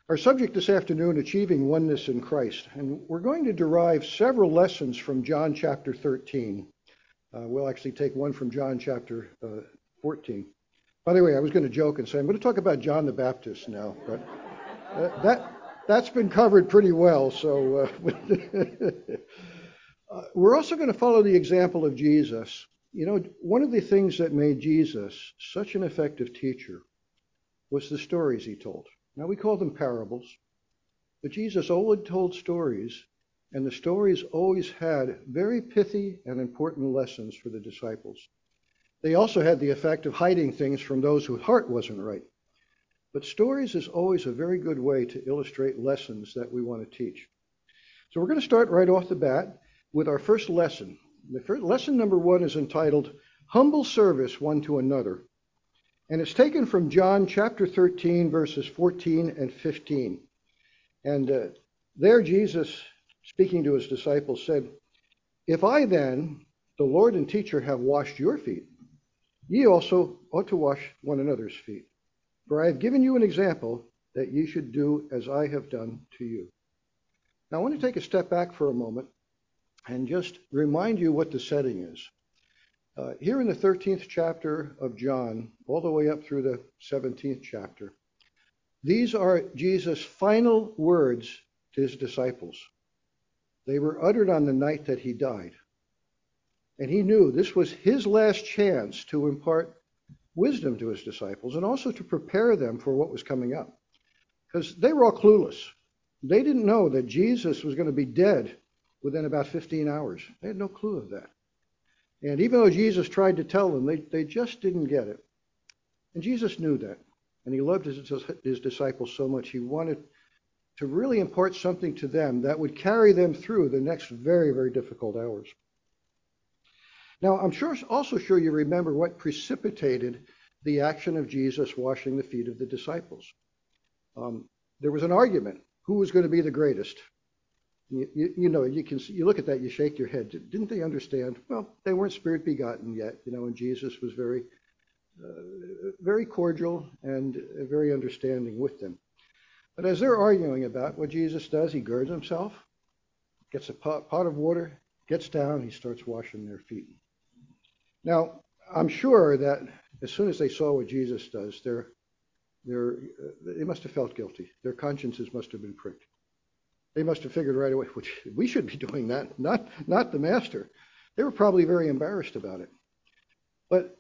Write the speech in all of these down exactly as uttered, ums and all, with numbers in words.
Our subject this afternoon, achieving oneness in Christ, and we're going to derive several lessons from John chapter thirteen. Uh, we'll actually take one from John chapter uh, fourteen. By the way, I was going to joke and say I'm going to talk about John the Baptist now, but uh, that that's been covered pretty well. So uh, uh, we're also going to follow the example of Jesus. You know, one of the things that made Jesus such an effective teacher was the stories he told. Now, we call them parables, but Jesus always told stories, and the stories always had very pithy and important lessons for the disciples. They also had the effect of hiding things from those whose heart wasn't right. But stories is always a very good way to illustrate lessons that we want to teach. So we're going to start right off the bat with our first lesson. The first, lesson number one is entitled, Humble Service One to Another. And it's taken from John chapter thirteen, verses fourteen and fifteen. And uh, there Jesus, speaking to his disciples, said, If I then, the Lord and teacher, have washed your feet, ye also ought to wash one another's feet. For I have given you an example that ye should do as I have done to you. Now I want to take a step back for a moment and just remind you what the setting is. Uh, here in the thirteenth chapter of John, all the way up through the seventeenth chapter, these are Jesus' final words to his disciples. They were uttered on the night that he died. And he knew this was his last chance to impart wisdom to his disciples and also to prepare them for what was coming up. Because they were all clueless. They didn't know that Jesus was going to be dead within about fifteen hours. They had no clue of that. And even though Jesus tried to tell them, they, they just didn't get it. And Jesus knew that. And he loved his, his disciples so much, he wanted to really impart something to them that would carry them through the next very, very difficult hours. Now, I'm sure, also sure you remember what precipitated the action of Jesus washing the feet of the disciples. Um, there was an argument. Who was going to be the greatest? You, you, you know, you can you look at that, you shake your head. Didn't they understand? Well, they weren't spirit begotten yet, you know, and Jesus was very, uh, very cordial and uh, very understanding with them. But as they're arguing about what Jesus does, he girds himself, gets a pot, pot of water, gets down, he starts washing their feet. Now, I'm sure that as soon as they saw what Jesus does, they're, they're, uh, they must have felt guilty. Their consciences must have been pricked. They must have figured right away, which we should be doing that, not, not the master. They were probably very embarrassed about it. But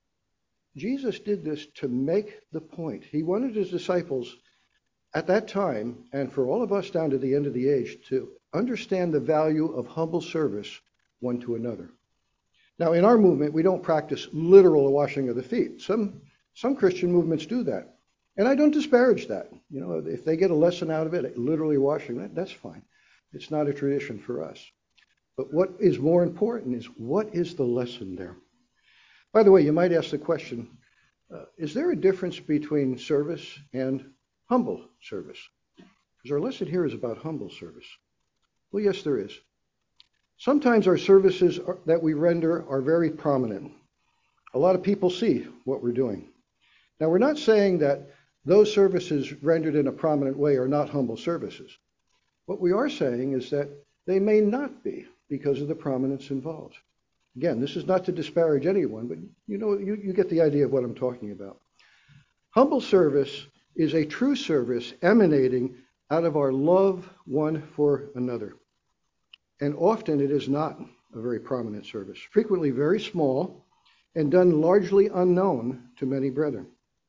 Jesus did this to make the point. He wanted his disciples at that time, and for all of us down to the end of the age, to understand the value of humble service one to another. Now, in our movement, we don't practice literal washing of the feet. Some, some Christian movements do that. And I don't disparage that. You know, if they get a lesson out of it, literally washing that, that's fine. It's not a tradition for us. But what is more important is, what is the lesson there? By the way, you might ask the question, uh, is there a difference between service and humble service? Because our lesson here is about humble service. Well, yes, there is. Sometimes our services are, that we render are very prominent. A lot of people see what we're doing. Now, we're not saying that those services rendered in a prominent way are not humble services. What we are saying is that they may not be because of the prominence involved. Again, this is not to disparage anyone, but you know, you, you get the idea of what I'm talking about. Humble service is a true service emanating out of our love one for another. And often it is not a very prominent service, frequently very small and done largely unknown to many brethren.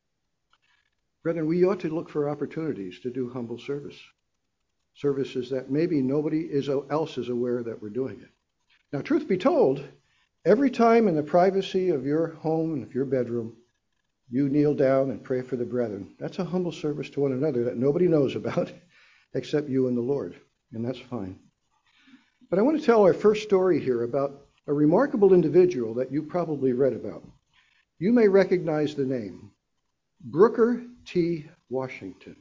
Brethren, we ought to look for opportunities to do humble service. Services that maybe nobody is, else is aware that we're doing it. Now, truth be told, every time in the privacy of your home and of your bedroom, you kneel down and pray for the brethren. That's a humble service to one another that nobody knows about except you and the Lord, and that's fine. But I want to tell our first story here about a remarkable individual that you probably read about. You may recognize the name, Booker T. Washington.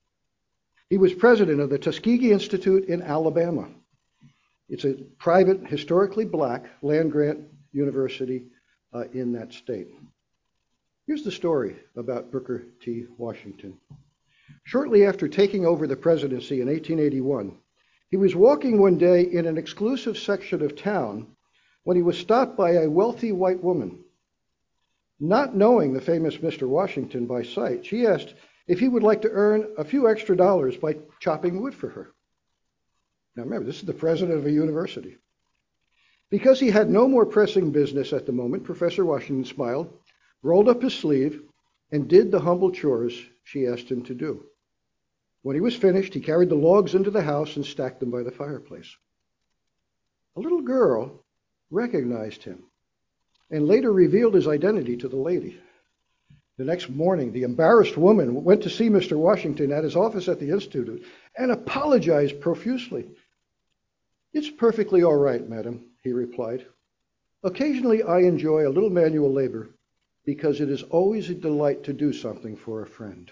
He was president of the Tuskegee Institute in Alabama. It's a private, historically black land-grant university uh, in that state. Here's the story about Booker T. Washington. Shortly after taking over the presidency in eighteen eighty-one, he was walking one day in an exclusive section of town when he was stopped by a wealthy white woman. Not knowing the famous Mister Washington by sight, she asked if he would like to earn a few extra dollars by chopping wood for her. Now remember, this is the president of a university. Because he had no more pressing business at the moment, Professor Washington smiled, rolled up his sleeve, and did the humble chores she asked him to do. When he was finished, he carried the logs into the house and stacked them by the fireplace. A little girl recognized him and later revealed his identity to the lady. The next morning, the embarrassed woman went to see Mister Washington at his office at the Institute and apologized profusely. "It's perfectly all right, madam," he replied. "Occasionally I enjoy a little manual labor because it is always a delight to do something for a friend."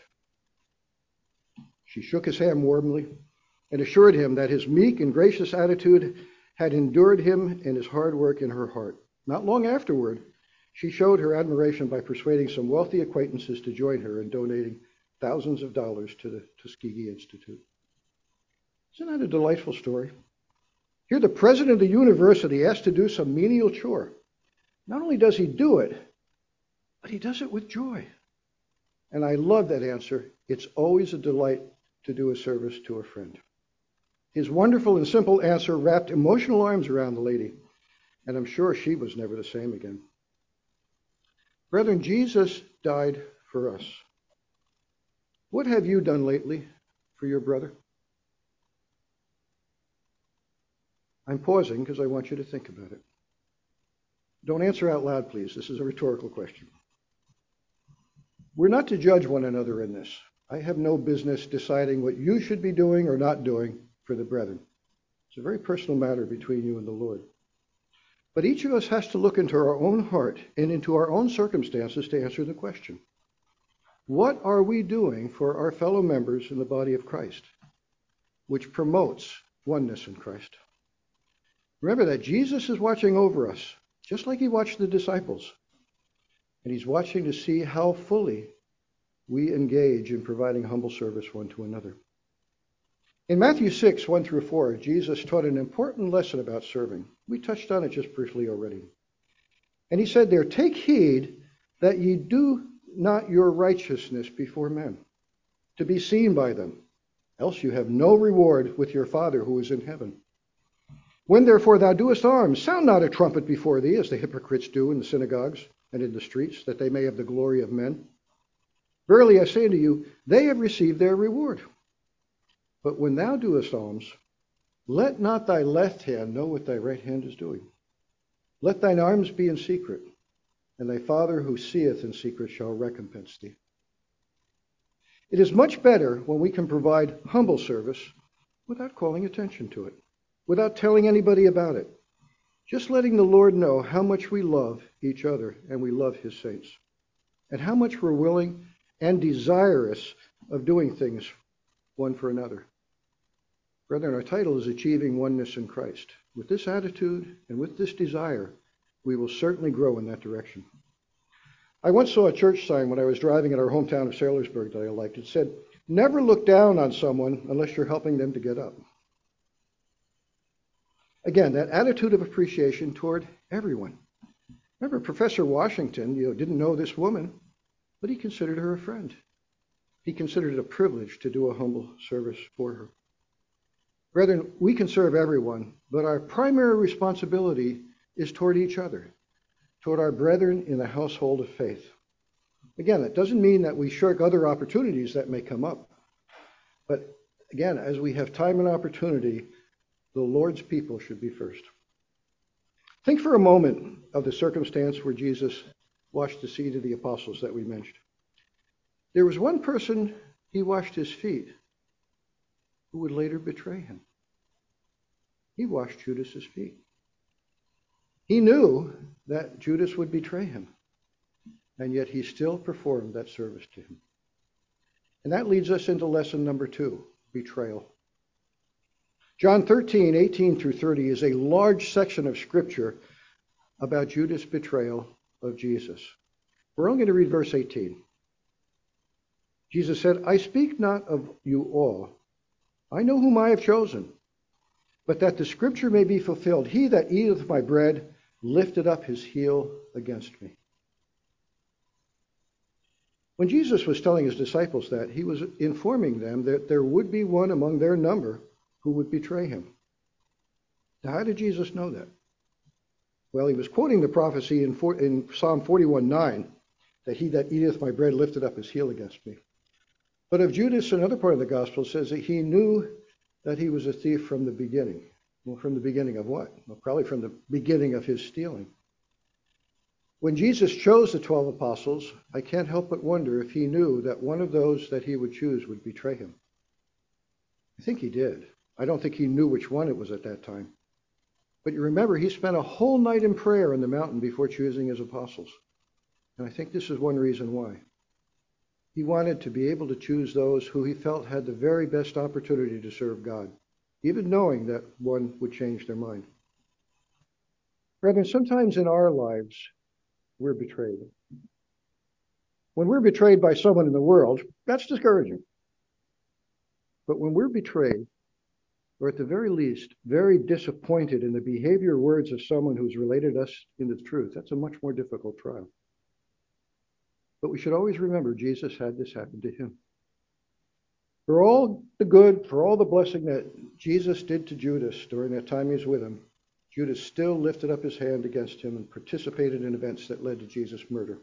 She shook his hand warmly and assured him that his meek and gracious attitude had endured him and his hard work in her heart. Not long afterward, she showed her admiration by persuading some wealthy acquaintances to join her in donating thousands of dollars to the Tuskegee Institute. Isn't that a delightful story? Here the president of the university asked to do some menial chore. Not only does he do it, but he does it with joy. And I love that answer. It's always a delight to do a service to a friend. His wonderful and simple answer wrapped emotional arms around the lady, and I'm sure she was never the same again. Brethren, Jesus died for us. What have you done lately for your brother? I'm pausing because I want you to think about it. Don't answer out loud, please. This is a rhetorical question. We're not to judge one another in this. I have no business deciding what you should be doing or not doing for the brethren. It's a very personal matter between you and the Lord. But each of us has to look into our own heart and into our own circumstances to answer the question. What are we doing for our fellow members in the body of Christ, which promotes oneness in Christ? Remember that Jesus is watching over us, just like he watched the disciples. And he's watching to see how fully we engage in providing humble service one to another. In Matthew six, one through four, Jesus taught an important lesson about serving. We touched on it just briefly already. And he said there, "Take heed that ye do not your righteousness before men, to be seen by them, else you have no reward with your Father who is in heaven. When therefore thou doest alms, sound not a trumpet before thee, as the hypocrites do in the synagogues and in the streets, that they may have the glory of men. Verily I say unto you, they have received their reward. But when thou doest alms, let not thy left hand know what thy right hand is doing. Let thine alms be in secret, and thy Father who seeth in secret shall recompense thee." It is much better when we can provide humble service without calling attention to it, without telling anybody about it, just letting the Lord know how much we love each other and we love his saints, and how much we're willing and desirous of doing things one for another. Brethren, our title is Achieving Oneness in Christ. With this attitude and with this desire, we will certainly grow in that direction. I once saw a church sign when I was driving in our hometown of Saylorsburg that I liked. It said, "Never look down on someone unless you're helping them to get up." Again, that attitude of appreciation toward everyone. Remember, Professor Washington, you know, didn't know this woman, but he considered her a friend. He considered it a privilege to do a humble service for her. Brethren, we can serve everyone, but our primary responsibility is toward each other, toward our brethren in the household of faith. Again, that doesn't mean that we shirk other opportunities that may come up. But again, as we have time and opportunity, the Lord's people should be first. Think for a moment of the circumstance where Jesus washed the feet of the apostles that we mentioned. There was one person he washed his feet who would later betray him. He washed Judas's feet. He knew that Judas would betray him, and yet he still performed that service to him. And that leads us into lesson number two, betrayal. John thirteen, eighteen through thirty is a large section of Scripture about Judas' betrayal of Jesus. We're only going to read verse eighteen. Jesus said, I speak not of you all. I know whom I have chosen, but that the scripture may be fulfilled. He that eateth my bread lifted up his heel against me. When Jesus was telling his disciples that, he was informing them that there would be one among their number who would betray him. Now, how did Jesus know that? Well, he was quoting the prophecy in, in Psalm forty-one nine, that he that eateth my bread lifted up his heel against me. But of Judas, another part of the gospel says that he knew that he was a thief from the beginning. Well, from the beginning of what? Well, probably from the beginning of his stealing. When Jesus chose the twelve apostles, I can't help but wonder if he knew that one of those that he would choose would betray him. I think he did. I don't think he knew which one it was at that time. But you remember, he spent a whole night in prayer on the mountain before choosing his apostles. And I think this is one reason why. He wanted to be able to choose those who he felt had the very best opportunity to serve God, even knowing that one would change their mind. Brethren, sometimes in our lives, we're betrayed. When we're betrayed by someone in the world, that's discouraging. But when we're betrayed, or at the very least, very disappointed in the behavior or words of someone who's related us into the truth, that's a much more difficult trial. But we should always remember Jesus had this happen to him. For all the good, for all the blessing that Jesus did to Judas during that time he was with him, Judas still lifted up his hand against him and participated in events that led to Jesus' murder.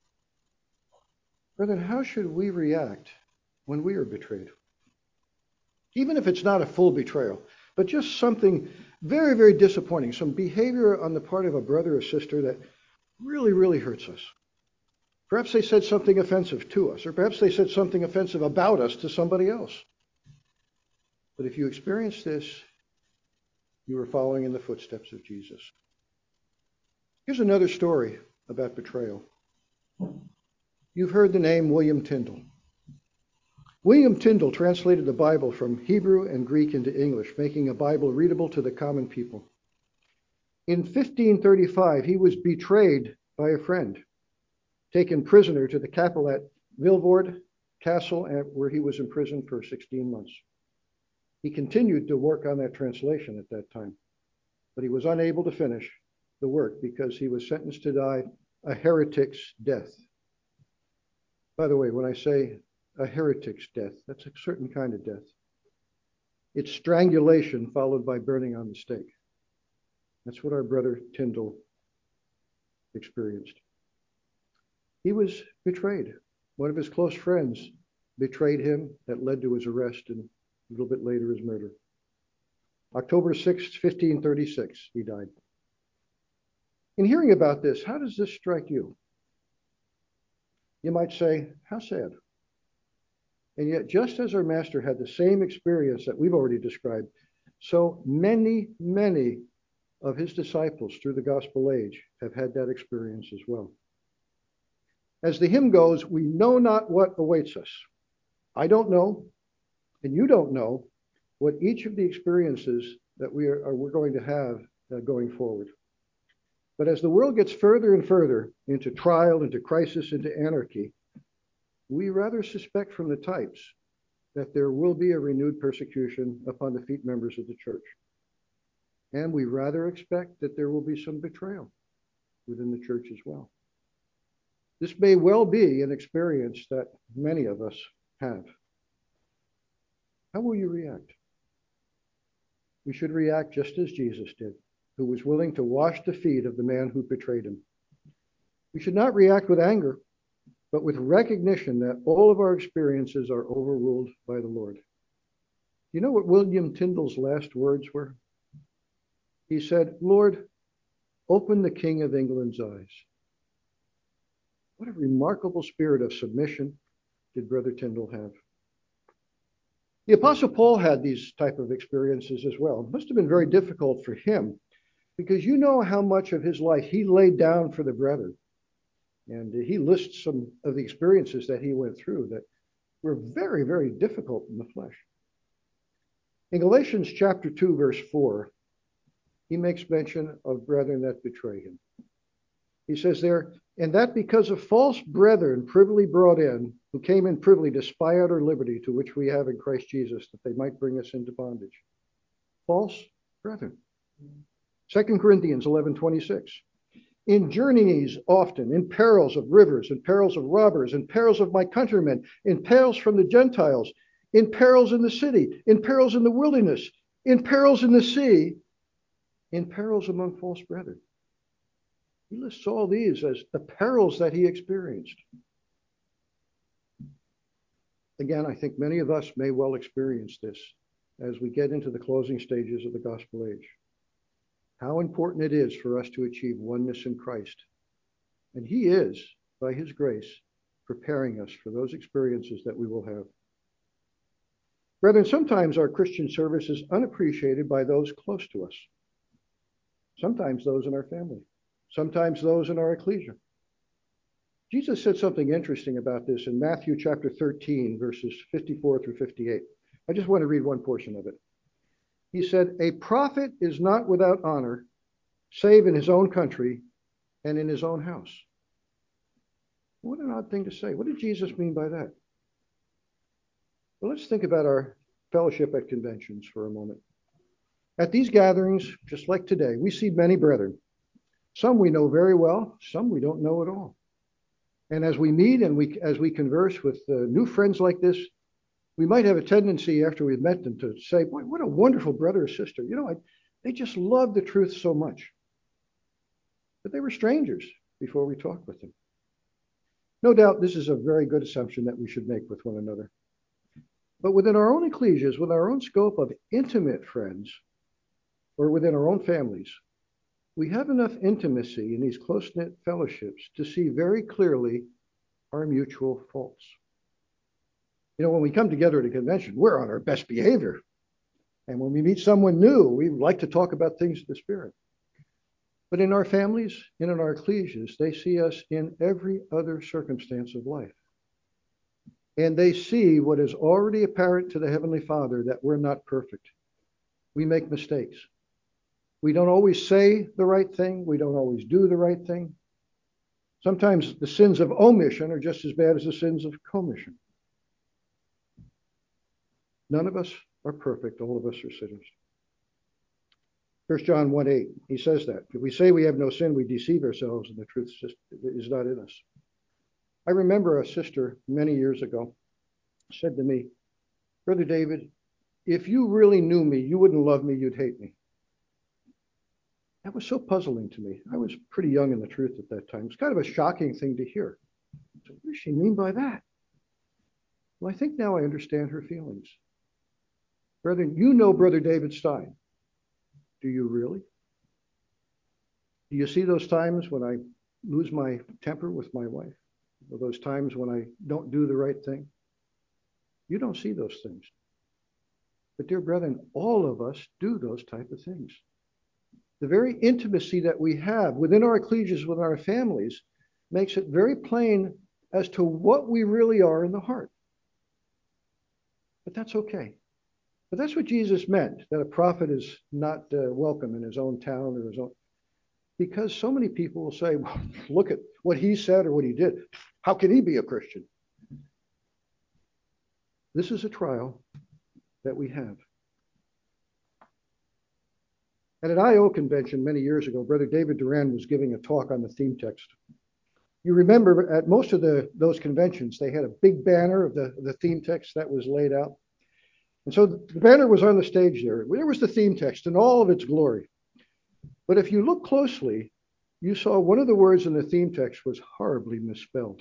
Brethren, how should we react when we are betrayed? Even if it's not a full betrayal, but just something very, very disappointing, some behavior on the part of a brother or sister that really, really hurts us. Perhaps they said something offensive to us, or perhaps they said something offensive about us to somebody else. But if you experience this, you are following in the footsteps of Jesus. Here's another story about betrayal. You've heard the name William Tyndale. William Tyndale translated the Bible from Hebrew and Greek into English, making a Bible readable to the common people. In fifteen thirty-five, he was betrayed by a friend, taken prisoner to the Capelet Vilvoorde Castle, where he was imprisoned for sixteen months. He continued to work on that translation at that time, but he was unable to finish the work because he was sentenced to die a heretic's death. By the way, when I say a heretic's death, that's a certain kind of death. It's strangulation followed by burning on the stake. That's what our brother Tyndale experienced. He was betrayed. One of his close friends betrayed him. That led to his arrest and a little bit later his murder. October sixth, fifteen thirty-six, he died. In hearing about this, how does this strike you? You might say, how sad. And yet, just as our master had the same experience that we've already described, so many, many of his disciples through the gospel age have had that experience as well. As the hymn goes, we know not what awaits us. I don't know, and you don't know, what each of the experiences that we are, are we're going to have uh, going forward. But as the world gets further and further into trial, into crisis, into anarchy, we rather suspect from the types that there will be a renewed persecution upon the feet members of the church. And we rather expect that there will be some betrayal within the church as well. This may well be an experience that many of us have. How will you react? We should react just as Jesus did, who was willing to wash the feet of the man who betrayed him. We should not react with anger, but with recognition that all of our experiences are overruled by the Lord. You know what William Tyndale's last words were? He said, Lord, open the King of England's eyes. What a remarkable spirit of submission did Brother Tyndale have. The Apostle Paul had these type of experiences as well. It must have been very difficult for him because you know how much of his life he laid down for the brethren. And he lists some of the experiences that he went through that were very, very difficult in the flesh. In Galatians chapter two, verse four, he makes mention of brethren that betray him. He says there, and that because of false brethren privily brought in, who came in privily to spy out our liberty to which we have in Christ Jesus, that they might bring us into bondage. False brethren. Second Corinthians eleven twenty-six. In journeys often, in perils of rivers, in perils of robbers, in perils of my countrymen, in perils from the Gentiles, in perils in the city, in perils in the wilderness, in perils in the sea, in perils among false brethren. He lists all these as the perils that he experienced. Again, I think many of us may well experience this as we get into the closing stages of the gospel age. How important it is for us to achieve oneness in Christ. And he is, by his grace, preparing us for those experiences that we will have. Brethren, sometimes our Christian service is unappreciated by those close to us. Sometimes those in our family. Sometimes those in our ecclesia. Jesus said something interesting about this in Matthew chapter thirteen, verses fifty-four through fifty-eight. I just want to read one portion of it. He said, a prophet is not without honor, save in his own country and in his own house. What an odd thing to say. What did Jesus mean by that? Well, let's think about our fellowship at conventions for a moment. At these gatherings, just like today, we see many brethren. Some we know very well, some we don't know at all. And as we meet and we, as we converse with uh, new friends like this, we might have a tendency after we've met them to say, boy, what a wonderful brother or sister. You know, I, they just love the truth so much. But they were strangers before we talked with them. No doubt this is a very good assumption that we should make with one another. But within our own ecclesias, with our own scope of intimate friends, or within our own families, we have enough intimacy in these close-knit fellowships to see very clearly our mutual faults. You know, when we come together at a convention, we're on our best behavior. And when we meet someone new, we like to talk about things of the Spirit. But in our families and in our ecclesias, they see us in every other circumstance of life. And they see what is already apparent to the Heavenly Father, that we're not perfect. We make mistakes. We don't always say the right thing. We don't always do the right thing. Sometimes the sins of omission are just as bad as the sins of commission. None of us are perfect. All of us are sinners. First John one eight, he says that. If we say we have no sin, we deceive ourselves, and the truth is not in us. I remember a sister many years ago said to me, Brother David, if you really knew me, you wouldn't love me, you'd hate me. That was so puzzling to me. I was pretty young in the truth at that time. It's kind of a shocking thing to hear. So what does she mean by that? Well, I think now I understand her feelings. Brethren, you know Brother David Stein. Do you really? Do you see those times when I lose my temper with my wife? Or those times when I don't do the right thing? You don't see those things. But dear brethren, all of us do those type of things. The very intimacy that we have within our ecclesias, with our families, makes it very plain as to what we really are in the heart. But that's okay. But that's what Jesus meant, that a prophet is not uh, welcome in his own town or his own. Because so many people will say, well, look at what he said or what he did. How can he be a Christian? This is a trial that we have. At an I O convention many years ago, Brother David Duran was giving a talk on the theme text. You remember at most of the those conventions, they had a big banner of the, the theme text that was laid out. And so the banner was on the stage there. There was the theme text in all of its glory. But if you look closely, you saw one of the words in the theme text was horribly misspelled.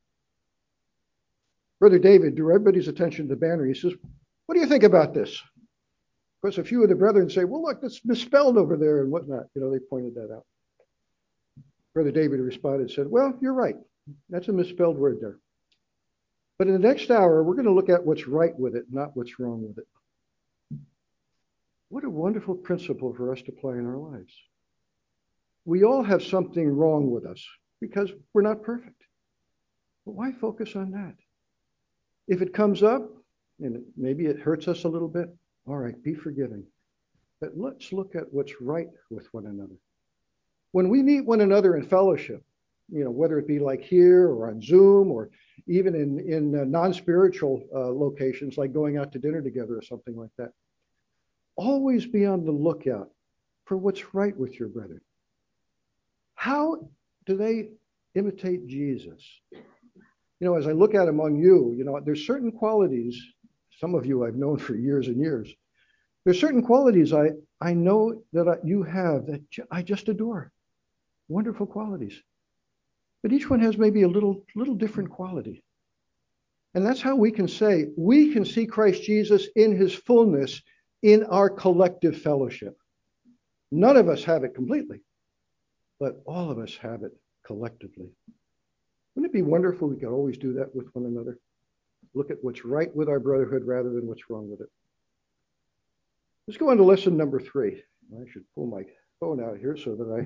Brother David drew everybody's attention to the banner. He says, what do you think about this? Of course, a few of the brethren say, well, look, it's misspelled over there and whatnot. You know, they pointed that out. Brother David responded and said, well, you're right. That's a misspelled word there. But in the next hour, we're going to look at what's right with it, not what's wrong with it. What a wonderful principle for us to apply in our lives. We all have something wrong with us because we're not perfect. But why focus on that? If it comes up, and maybe it hurts us a little bit, all right, be forgiving. But let's look at what's right with one another. When we meet one another in fellowship, you know, whether it be like here or on Zoom or even in, in uh, non-spiritual uh, locations like going out to dinner together or something like that. Always be on the lookout for what's right with your brethren. How do they imitate Jesus? You know, as I look at among you, you know, there's certain qualities, some of you I've known for years and years. There's certain qualities I, I know that I, you have that I just adore. Wonderful qualities. But each one has maybe a little, little different quality. And that's how we can say we can see Christ Jesus in his fullness in our collective fellowship. None of us have it completely, but all of us have it collectively. Wouldn't it be wonderful if we could always do that with one another? Look at what's right with our brotherhood rather than what's wrong with it. Let's go on to lesson number three. I should pull my phone out here so that I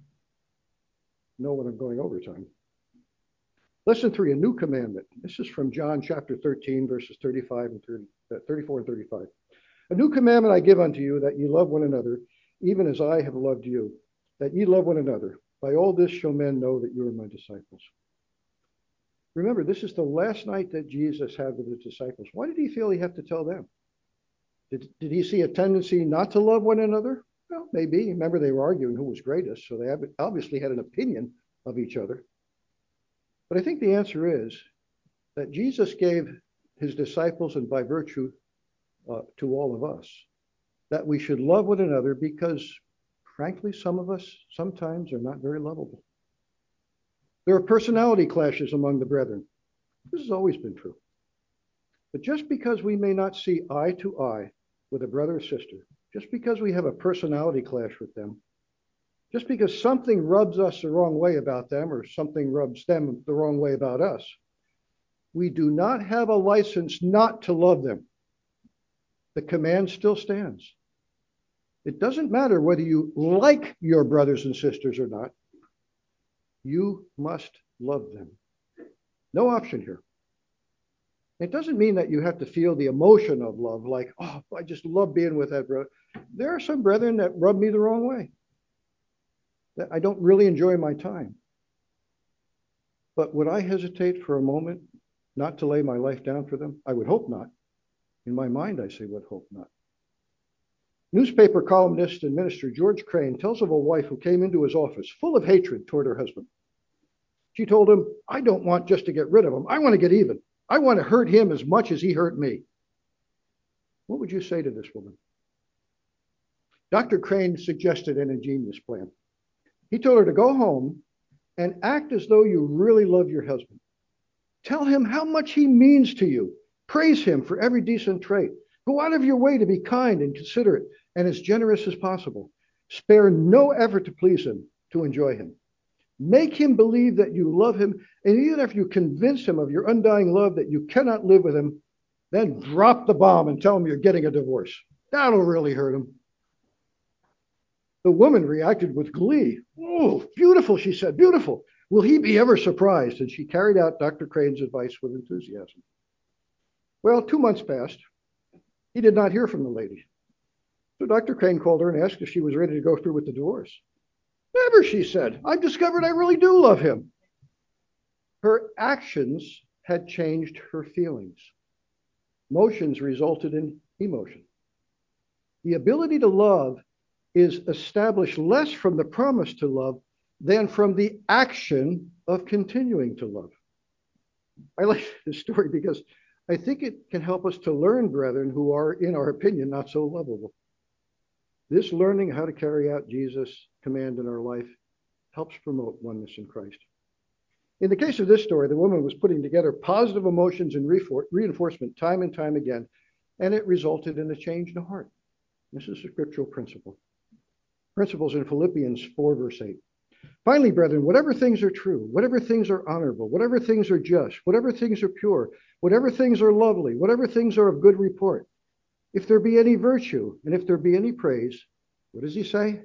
know when I'm going overtime. Lesson three, a new commandment. This is from John chapter thirteen, verses thirty-five and thirty, uh, thirty-four and thirty-five. A new commandment I give unto you, that ye love one another, even as I have loved you, that ye love one another. By all this shall men know that you are my disciples. Remember, this is the last night that Jesus had with his disciples. Why did he feel he had to tell them? Did, did he see a tendency not to love one another? Well, maybe. Remember, they were arguing who was greatest, so they obviously had an opinion of each other. But I think the answer is that Jesus gave his disciples, and by virtue uh, to all of us, that we should love one another because, frankly, some of us sometimes are not very lovable. There are personality clashes among the brethren. This has always been true. But just because we may not see eye to eye with a brother or sister, just because we have a personality clash with them, just because something rubs us the wrong way about them or something rubs them the wrong way about us, we do not have a license not to love them. The command still stands. It doesn't matter whether you like your brothers and sisters or not. You must love them. No option here. It doesn't mean that you have to feel the emotion of love, like, oh, I just love being with that brother. There are some brethren that rub me the wrong way, that I don't really enjoy my time. But would I hesitate for a moment not to lay my life down for them? I would hope not. In my mind, I say would hope not. Newspaper columnist and minister George Crane tells of a wife who came into his office full of hatred toward her husband. She told him, I don't want just to get rid of him. I want to get even. I want to hurt him as much as he hurt me. What would you say to this woman? Doctor Crane suggested an ingenious plan. He told her to go home and act as though you really love your husband. Tell him how much he means to you. Praise him for every decent trait. Go out of your way to be kind and considerate and as generous as possible. Spare no effort to please him, to enjoy him. Make him believe that you love him, and even if you convince him of your undying love that you cannot live with him, then drop the bomb and tell him you're getting a divorce. That'll really hurt him. The woman reacted with glee. Oh, beautiful, she said, beautiful. Will he be ever surprised? And she carried out Doctor Crane's advice with enthusiasm. Well, two months passed. He did not hear from the lady. So Doctor Crane called her and asked if she was ready to go through with the divorce. Never, she said. I've discovered I really do love him. Her actions had changed her feelings. Motions resulted in emotion. The ability to love is established less from the promise to love than from the action of continuing to love. I like this story because I think it can help us to learn brethren who are, in our opinion, not so lovable. This learning how to carry out Jesus' command in our life helps promote oneness in Christ. In the case of this story, the woman was putting together positive emotions and reinforcement time and time again, and it resulted in a change in the heart. This is a scriptural principle. Principles in Philippians four, verse eight. Finally, brethren, whatever things are true, whatever things are honorable, whatever things are just, whatever things are pure, whatever things are lovely, whatever things are of good report, if there be any virtue, and if there be any praise, what does he say?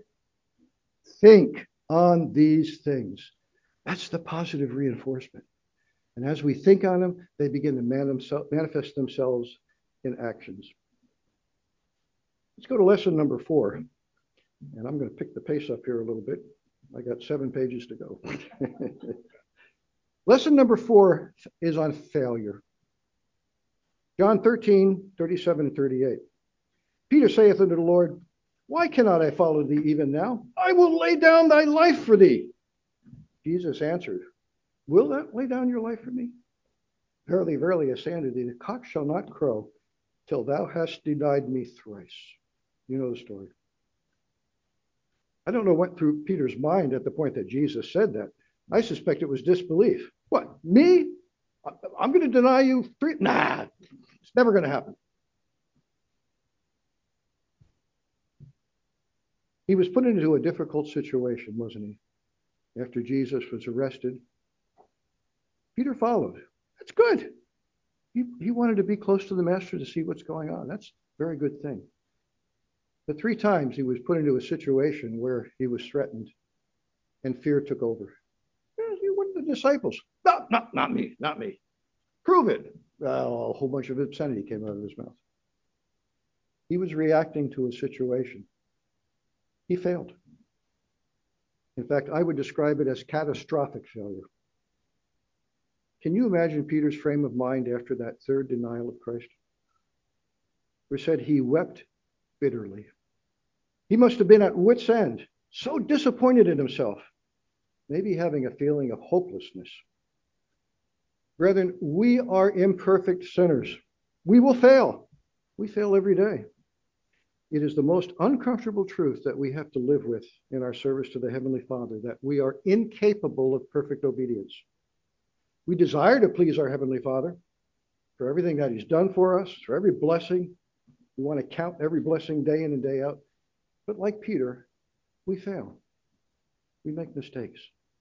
Think on these things. That's the positive reinforcement. And as we think on them, they begin to manifest themselves in actions. Let's go to lesson number four. And I'm going to pick the pace up here a little bit. I got seven pages to go. Lesson number four is on failure. John thirteen, thirty-seven and thirty-eight. Peter saith unto the Lord, why cannot I follow thee even now? I will lay down thy life for thee. Jesus answered, will thou lay down your life for me? Verily, verily, I say unto thee, the cock shall not crow till thou hast denied me thrice. You know the story. I don't know what went through Peter's mind at the point that Jesus said that. I suspect it was disbelief. What, me? I'm going to deny you three? Nah, it's never going to happen. He was put into a difficult situation, wasn't he? After Jesus was arrested, Peter followed. That's good. He, he wanted to be close to the master to see what's going on. That's a very good thing. But three times he was put into a situation where he was threatened and fear took over. You were the disciples. No, not, not me, not me. Prove it. Well, a whole bunch of obscenity came out of his mouth. He was reacting to a situation. He failed. In fact, I would describe it as catastrophic failure. Can you imagine Peter's frame of mind after that third denial of Christ? We said he wept bitterly. He must have been at wit's end, so disappointed in himself, maybe having a feeling of hopelessness. Brethren, we are imperfect sinners. We will fail. We fail every day. It is the most uncomfortable truth that we have to live with in our service to the Heavenly Father, that we are incapable of perfect obedience. We desire to please our Heavenly Father for everything that He's done for us, for every blessing. We want to count every blessing day in and day out. But like Peter, we fail. We make mistakes.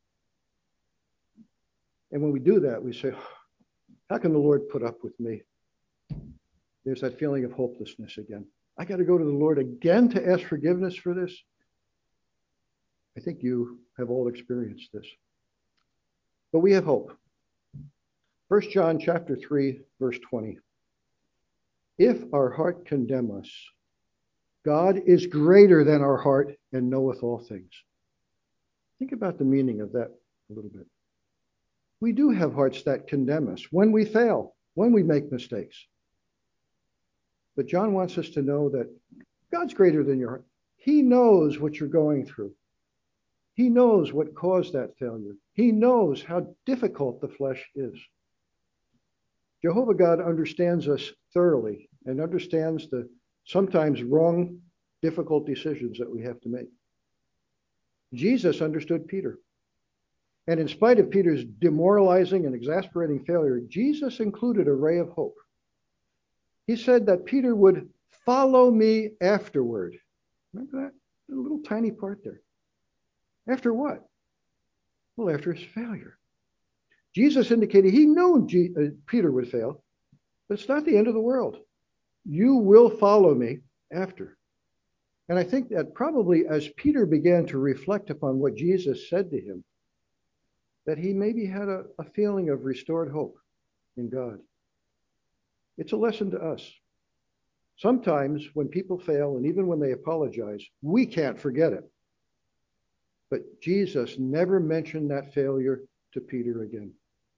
And when we do that, we say, how can the Lord put up with me? There's that feeling of hopelessness again. I got to go to the Lord again to ask forgiveness for this. I think you have all experienced this. But we have hope. First John chapter three, verse twenty. If our heart condemn us, God is greater than our heart and knoweth all things. Think about the meaning of that a little bit. We do have hearts that condemn us when we fail, when we make mistakes. But John wants us to know that God's greater than your heart. He knows what you're going through. He knows what caused that failure. He knows how difficult the flesh is. Jehovah God understands us thoroughly and understands the sometimes wrong, difficult decisions that we have to make. Jesus understood Peter. And in spite of Peter's demoralizing and exasperating failure, Jesus included a ray of hope. He said that Peter would follow me afterward. Remember that? A little tiny part there. After what? Well, after his failure. Jesus indicated he knew G- uh, Peter would fail, but it's not the end of the world. You will follow me after. And I think that probably as Peter began to reflect upon what Jesus said to him, that he maybe had a, a feeling of restored hope in God. It's a lesson to us. Sometimes when people fail, and even when they apologize, we can't forget it. But Jesus never mentioned that failure to Peter again.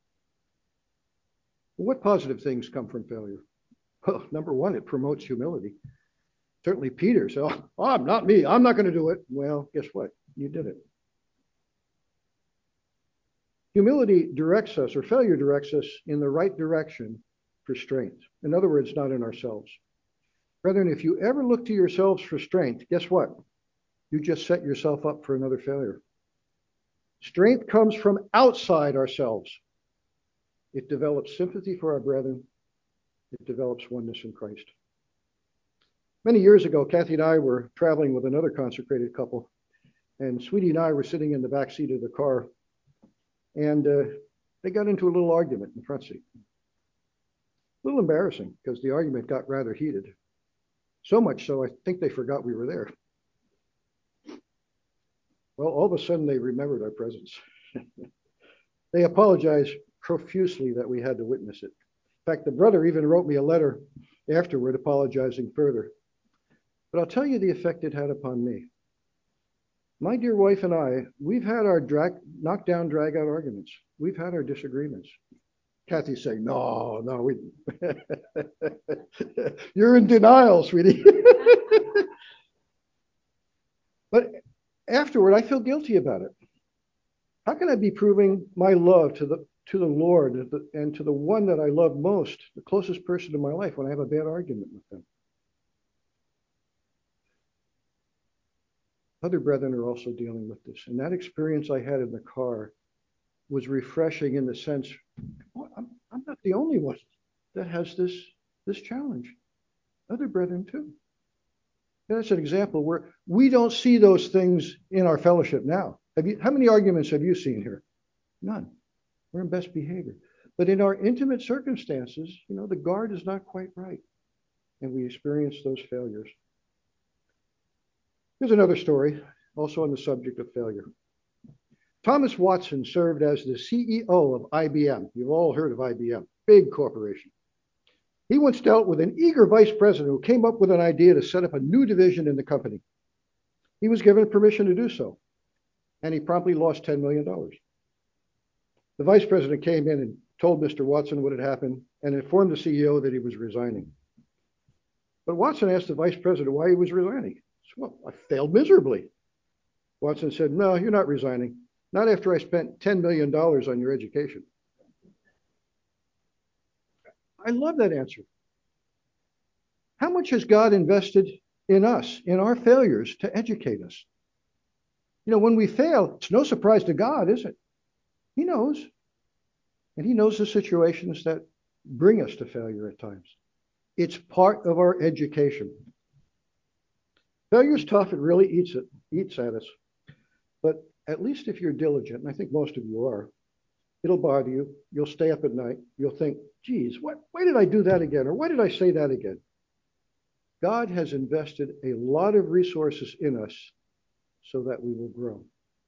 What positive things come from failure? Well, number one, it promotes humility. Certainly Peter said, oh, I'm not me. I'm not going to do it. Well, guess what? You did it. Humility directs us, or failure directs us in the right direction for strength. In other words, not in ourselves. Brethren, if you ever look to yourselves for strength, guess what? You just set yourself up for another failure. Strength comes from outside ourselves. It develops sympathy for our brethren. It develops oneness in Christ. Many years ago, Kathy and I were traveling with another consecrated couple, and Sweetie and I were sitting in the back seat of the car, and uh, they got into a little argument in the front seat. A little embarrassing because the argument got rather heated. So much so, I think they forgot we were there. Well, all of a sudden, they remembered our presence. They apologized profusely that we had to witness it. In fact, the brother even wrote me a letter afterward apologizing further. But I'll tell you the effect it had upon me. My dear wife and I, we've had our drag, knockdown, drag out arguments. We've had our disagreements. Kathy's saying, no, no, we, you're in denial, sweetie. But afterward, I feel guilty about it. How can I be proving my love to the to the Lord and to the one that I love most, the closest person in my life, when I have a bad argument with them? Other brethren are also dealing with this. And that experience I had in the car was refreshing in the sense, well, I'm, I'm not the only one that has this, this challenge. Other brethren too. And that's an example where we don't see those things in our fellowship now. Have you, how many arguments have you seen here? None. We're in best behavior. But in our intimate circumstances, you know, the guard is not quite right. And we experience those failures. Here's another story, also on the subject of failure. Thomas Watson served as the C E O of I B M. You've all heard of I B M, big corporation. He once dealt with an eager vice president who came up with an idea to set up a new division in the company. He was given permission to do so, and he promptly lost ten million dollars. The vice president came in and told Mister Watson what had happened and informed the C E O that he was resigning. But Watson asked the vice president why he was resigning. Well, I failed miserably. Watson said, no, you're not resigning. Not after I spent ten million dollars on your education. I love that answer. How much has God invested in us, in our failures, to educate us? You know, when we fail, it's no surprise to God, is it? He knows. And he knows the situations that bring us to failure at times. It's part of our education. Failure's tough. It really eats it, eats at us. But at least if you're diligent, and I think most of you are, it'll bother you. You'll stay up at night. You'll think, geez, what, why did I do that again? Or why did I say that again? God has invested a lot of resources in us so that we will grow.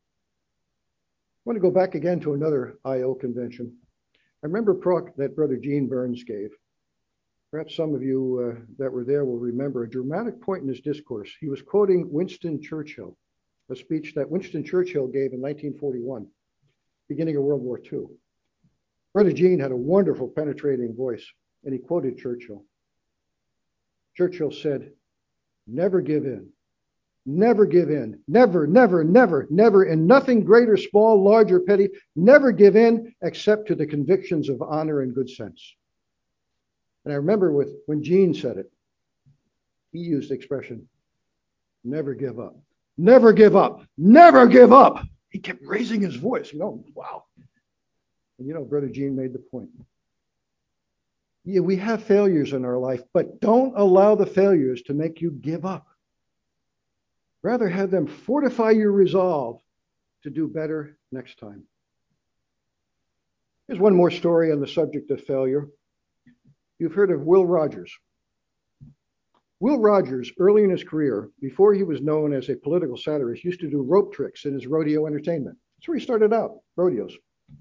I want to go back again to another I O convention. I remember a talk that Brother Gene Burns gave. Perhaps some of you uh, that were there will remember a dramatic point in his discourse. He was quoting Winston Churchill, a speech that Winston Churchill gave in nineteen forty-one, beginning of World War Two. Brother Gene had a wonderful, penetrating voice, and he quoted Churchill. Churchill said, never give in. Never give in. Never, never, never, never, in nothing great or small, large or petty, never give in except to the convictions of honor and good sense. And I remember with when Gene said it, he used the expression, never give up. Never give up. Never give up. He kept raising his voice. You know, wow. And you know, Brother Gene made the point. Yeah, we have failures in our life, but don't allow the failures to make you give up. Rather have them fortify your resolve to do better next time. Here's one more story on the subject of failure. You've heard of Will Rogers. Will Rogers, early in his career, before he was known as a political satirist, used to do rope tricks in his rodeo entertainment. That's where he started out, rodeos.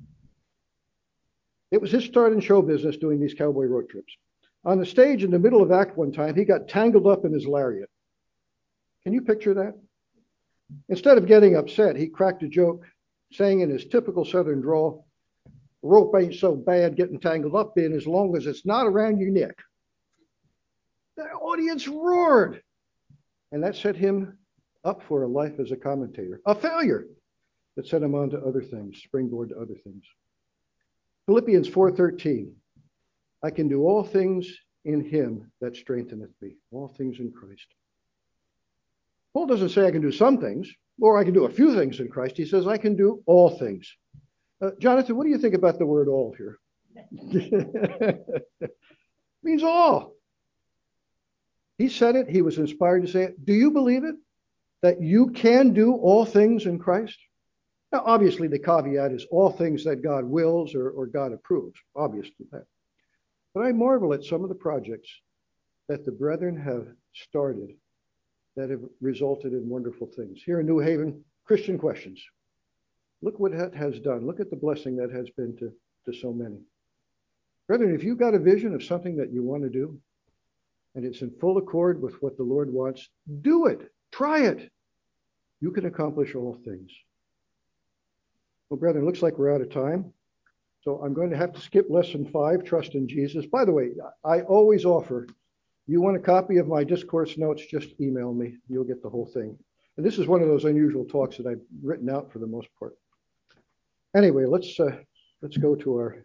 It was his start in show business doing these cowboy road trips. On the stage in the middle of act one time, he got tangled up in his lariat. Can you picture that? Instead of getting upset, he cracked a joke, saying in his typical Southern drawl, rope ain't so bad getting tangled up in as long as it's not around your neck. The audience roared. And that set him up for a life as a commentator, a failure that set him on to other things, springboard to other things. Philippians four thirteen, I can do all things in him that strengtheneth me, all things in Christ. Paul doesn't say I can do some things, or I can do a few things in Christ. He says I can do all things. Uh, Jonathan, what do you think about the word all here? It means all. He said it. He was inspired to say it. Do you believe it? That you can do all things in Christ? Now, obviously, the caveat is all things that God wills or, or God approves, obviously that. But I marvel at some of the projects that the brethren have started that have resulted in wonderful things. Here in New Haven, Christian Questions. Look what that has done. Look at the blessing that has been to, to so many. Brethren, if you've got a vision of something that you want to do, and it's in full accord with what the Lord wants, do it. Try it. you can accomplish all things. Well, brethren, it looks like we're out of time. So I'm going to have to skip lesson five, trust in Jesus. By the way, I always offer, you want a copy of my discourse notes, just email me. You'll get the whole thing. And this is one of those unusual talks that I've written out for the most part. Anyway, let's uh, let's go to our,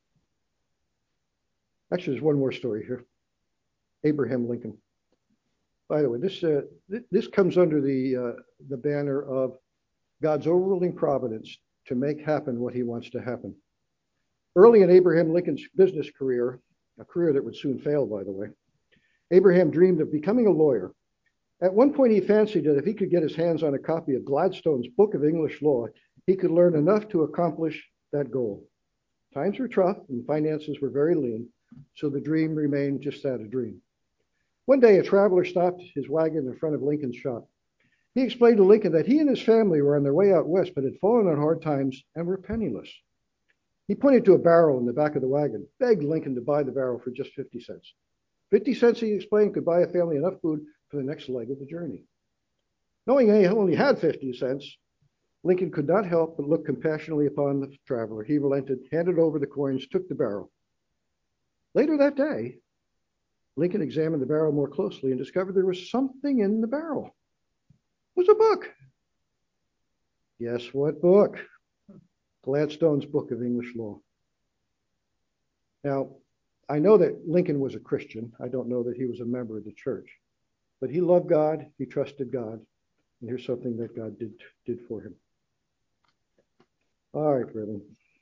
actually there's one more story here. Abraham Lincoln. By the way, this uh, th this comes under the uh, the banner of God's overruling providence to make happen what he wants to happen. Early in Abraham Lincoln's business career, a career that would soon fail, by the way, Abraham dreamed of becoming a lawyer. At one point, he fancied that if he could get his hands on a copy of Gladstone's Book of English Law, he could learn enough to accomplish that goal. Times were tough and finances were very lean, so the dream remained just that, a dream. One day, a traveler stopped his wagon in front of Lincoln's shop. He explained to Lincoln that he and his family were on their way out west, but had fallen on hard times and were penniless. He pointed to a barrel in the back of the wagon, begged Lincoln to buy the barrel for just fifty cents. fifty cents, he explained, could buy a family enough food for the next leg of the journey. Knowing he only had fifty cents, Lincoln could not help but look compassionately upon the traveler. He relented, handed over the coins, took the barrel. Later that day, Lincoln examined the barrel more closely and discovered there was something in the barrel. It was a book. Guess what book? Gladstone's Book of English Law. Now, I know that Lincoln was a Christian. I don't know that he was a member of the church. But he loved God, he trusted God, and here's something that God did, did for him. All right, brethren.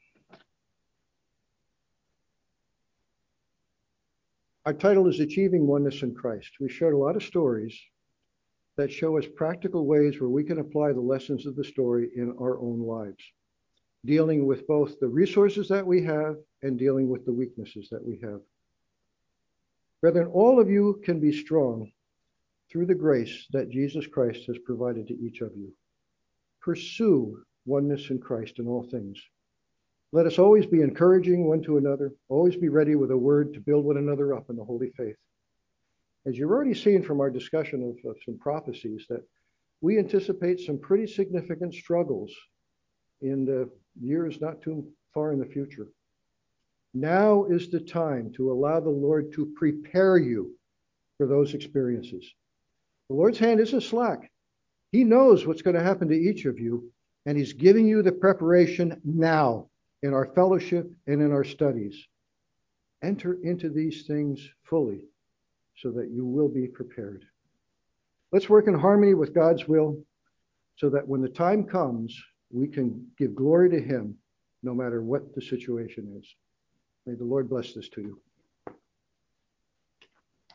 Our title is Achieving Oneness in Christ. We shared a lot of stories that show us practical ways where we can apply the lessons of the story in our own lives, dealing with both the resources that we have and dealing with the weaknesses that we have. Brethren, all of you can be strong through the grace that Jesus Christ has provided to each of you. Pursue oneness in Christ in all things. Let us always be encouraging one to another, always be ready with a word to build one another up in the holy faith. As you've already seen from our discussion of, of some prophecies, that we anticipate some pretty significant struggles in the years not too far in the future. Now is the time to allow the Lord to prepare you for those experiences. The Lord's hand isn't slack. He knows what's going to happen to each of you, and he's giving you the preparation now in our fellowship and in our studies. Enter into these things fully so that you will be prepared. Let's work in harmony with God's will so that when the time comes, we can give glory to him no matter what the situation is. May the Lord bless this to you.